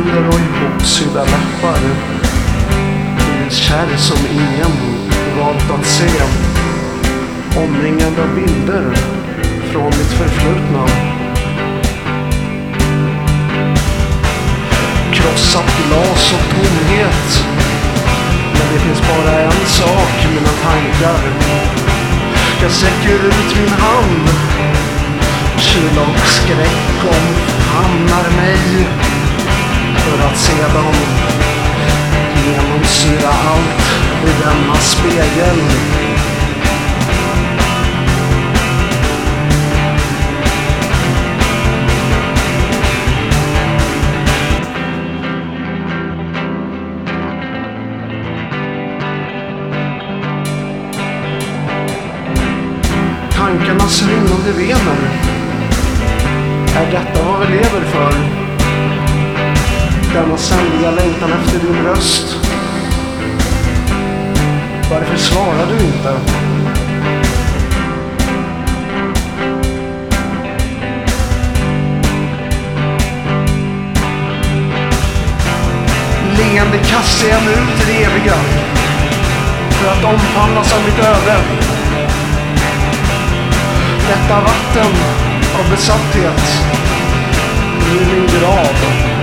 tänder och ihopsydda läppar. En kärr som ingen valt att se. Omringad av bilder från mitt förflutna. Krossat glas och tomhet. Men det finns bara en sak i mina tankar. Jag sträcker ut min hand. Kyla och skräck omfamnar mig. För att sedan genomsyra allt i denna spegel. Tankarnas rinnande vener. Är detta vad vi lever för? Denna ständiga längtan efter din röst. Varför svarar du inte? Leende kastar jag mig ut i det eviga. För att omfamnas av mitt öde. Detta vatten av besatthet. I min grav.